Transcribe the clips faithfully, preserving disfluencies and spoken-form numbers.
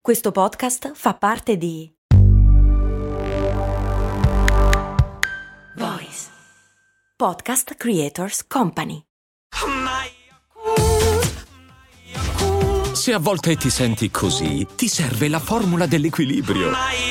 Questo podcast fa parte di Voice Podcast Creators Company. Se a volte ti senti così, ti serve la formula dell'equilibrio.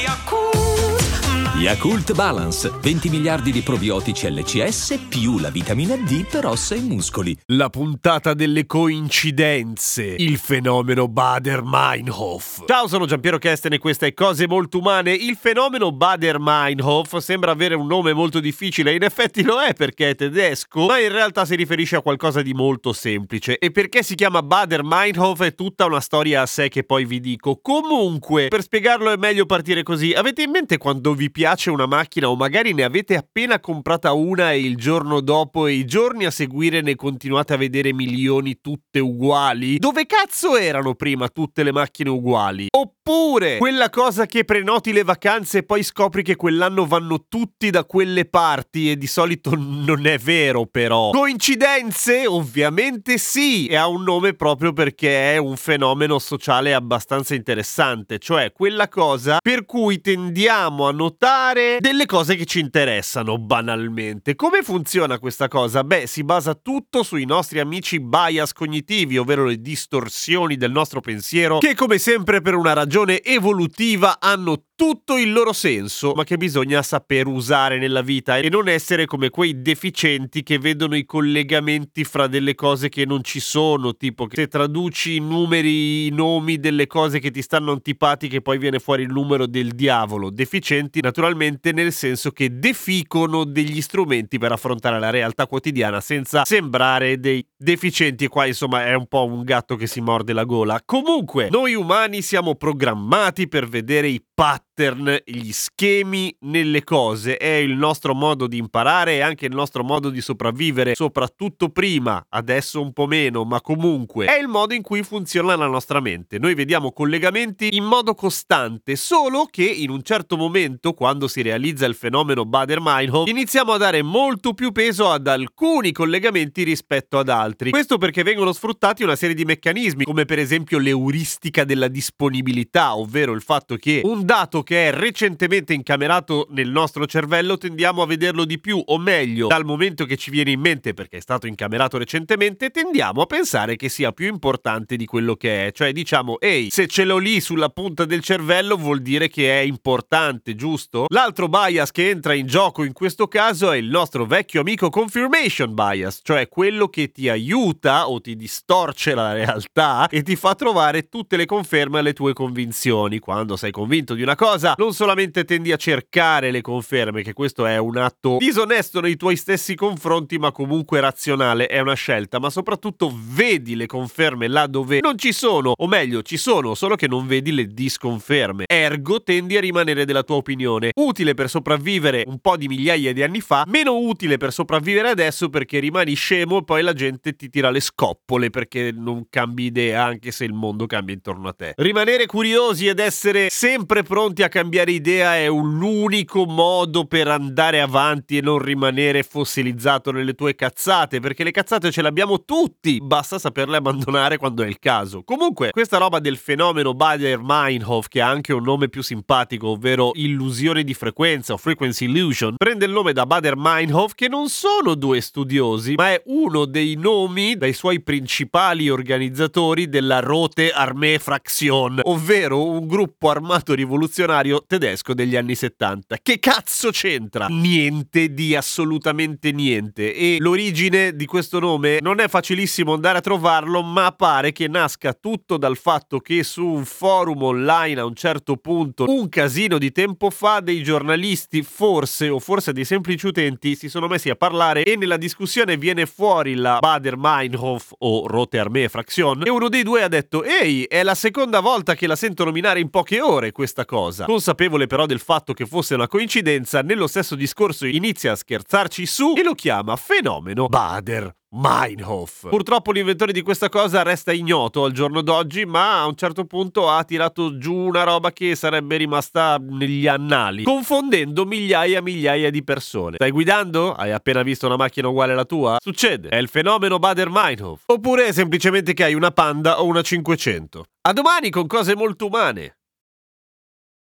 Yakult Balance, venti miliardi di probiotici L C S più la vitamina D per ossa e muscoli. La puntata delle coincidenze, il fenomeno Baader-Meinhof. Ciao, sono Giampiero Kesten e questa è Cose Molto Umane. Il fenomeno Baader-Meinhof sembra avere un nome molto difficile, in effetti lo è perché è tedesco, ma in realtà si riferisce a qualcosa di molto semplice. E perché si chiama Baader-Meinhof è tutta una storia a sé che poi vi dico. Comunque, per spiegarlo è meglio partire così. Avete in mente quando vi piace piace una macchina o magari ne avete appena comprata una e il giorno dopo e i giorni a seguire ne continuate a vedere milioni tutte uguali? Dove cazzo erano prima tutte le macchine uguali? Oppure quella cosa che prenoti le vacanze e poi scopri che quell'anno vanno tutti da quelle parti e di solito non è vero però. Coincidenze? Ovviamente sì, e ha un nome proprio perché è un fenomeno sociale abbastanza interessante, cioè quella cosa per cui tendiamo a notare delle cose che ci interessano banalmente. Come funziona questa cosa? Beh, si basa tutto sui nostri amici bias cognitivi, ovvero le distorsioni del nostro pensiero, che come sempre per una ragione evolutiva hanno tutto il loro senso, ma che bisogna saper usare nella vita e non essere come quei deficienti che vedono i collegamenti fra delle cose che non ci sono, tipo che se traduci i numeri, i nomi delle cose che ti stanno antipatiche poi viene fuori il numero del diavolo. Deficienti naturalmente nel senso che deficono degli strumenti per affrontare la realtà quotidiana senza sembrare dei deficienti, e qua insomma è un po' un gatto che si morde la gola. Comunque, noi umani siamo programmati per vedere i pattern, gli schemi nelle cose, è il nostro modo di imparare e anche il nostro modo di sopravvivere, soprattutto prima, adesso un po' meno, ma comunque è il modo in cui funziona la nostra mente. Noi vediamo collegamenti in modo costante, solo che in un certo momento, quando si realizza il fenomeno Baader-Meinhof, iniziamo a dare molto più peso ad alcuni collegamenti rispetto ad altri. Questo perché vengono sfruttati una serie di meccanismi, come per esempio l'euristica della disponibilità, ovvero il fatto che un dato che è recentemente incamerato nel nostro cervello tendiamo a vederlo di più, o meglio, dal momento che ci viene in mente perché è stato incamerato recentemente, tendiamo a pensare che sia più importante di quello che è. Cioè diciamo, ehi, se ce l'ho lì sulla punta del cervello vuol dire che è importante, giusto? L'altro bias che entra in gioco in questo caso è il nostro vecchio amico confirmation bias, cioè quello che ti aiuta o ti distorce la realtà e ti fa trovare tutte le conferme alle tue convinzioni. Quando sei convinto di una cosa, non solamente tendi a cercare le conferme, che questo è un atto disonesto nei tuoi stessi confronti, ma comunque razionale, è una scelta, ma soprattutto vedi le conferme là dove non ci sono, o meglio, ci sono, solo che non vedi le disconferme. Ergo tendi a rimanere della tua opinione. Utile per sopravvivere un po' di migliaia di anni fa, meno utile per sopravvivere adesso perché rimani scemo e poi la gente ti tira le scoppole perché non cambi idea anche se il mondo cambia intorno a te. Rimanere curiosi ed essere sempre pronti a cambiare idea è un unico modo per andare avanti e non rimanere fossilizzato nelle tue cazzate, perché le cazzate ce le abbiamo tutti, basta saperle abbandonare quando è il caso. Comunque, questa roba del fenomeno Baader-Meinhof, che ha anche un nome più simpatico, ovvero illusione di frequenza o frequency illusion, prende il nome da Baader-Meinhof, che non sono due studiosi, ma è uno dei nomi dai suoi principali organizzatori della Rote Armee Fraktion, ovvero un gruppo armato rivoluzionario tedesco degli anni settanta. Che cazzo c'entra? Niente di assolutamente niente. E l'origine di questo nome non è facilissimo andare a trovarlo, ma pare che nasca tutto dal fatto che su un forum online a un certo punto, un casino di tempo fa, dei giornalisti forse o forse dei semplici utenti si sono messi a parlare e nella discussione viene fuori la Baader-Meinhof o Rote Armee Fraktion e uno dei due ha detto: ehi, è la seconda volta che la sento nominare in poche ore questa cosa. Consapevole però del fatto che fosse una coincidenza, nello stesso discorso inizia a scherzarci su e lo chiama fenomeno Baader-Meinhof. Purtroppo l'inventore di questa cosa resta ignoto al giorno d'oggi, ma a un certo punto ha tirato giù una roba che sarebbe rimasta negli annali, confondendo migliaia e migliaia di persone. Stai guidando? Hai appena visto una macchina uguale alla tua? Succede, è il fenomeno Baader-Meinhof. Oppure è semplicemente che hai una Panda o una cinquecento. A domani con Cose Molto Umane.